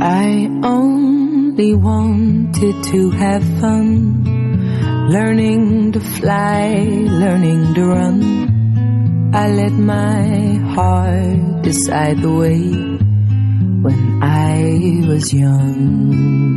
I only wanted to have fun, learning to fly, learning to run. I let my heart decide the way when I was young.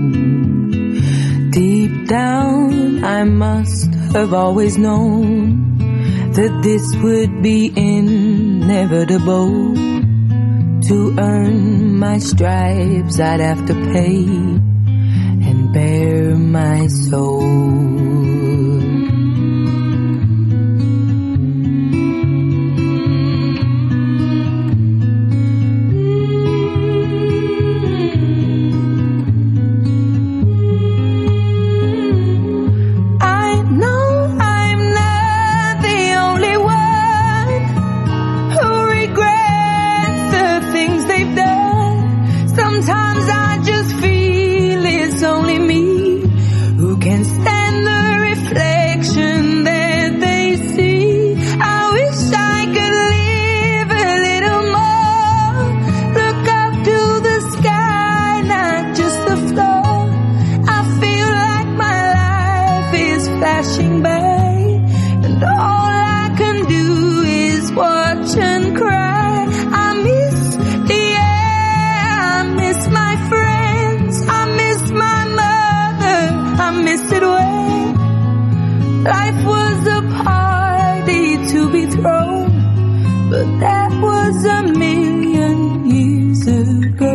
Deep down I must have always known that this would be inevitable. To earn my stripes I'd have to pay and bare my soul. Life was a party to be thrown, but that was a million years ago.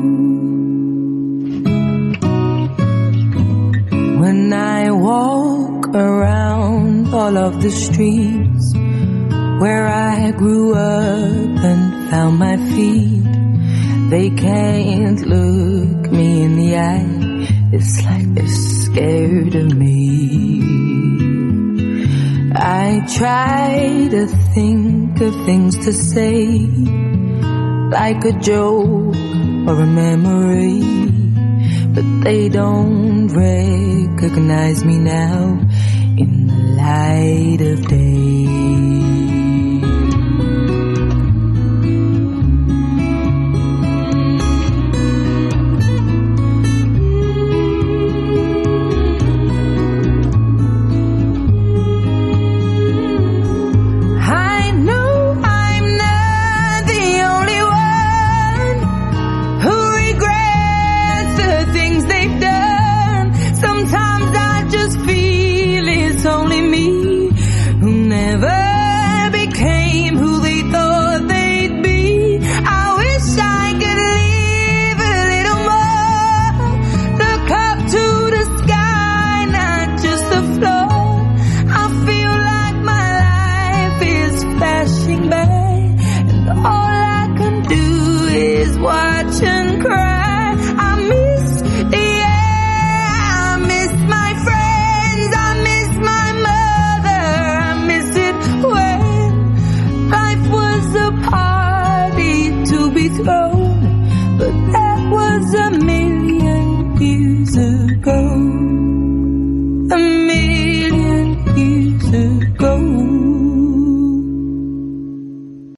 When I walk around all of the streets where I grew up and found my feet, they can't look me in the eye. It's like they're scared of me. I try to think of things to say, like a joke or a memory, but they don't recognize me now in the light of day. But that was a million years ago.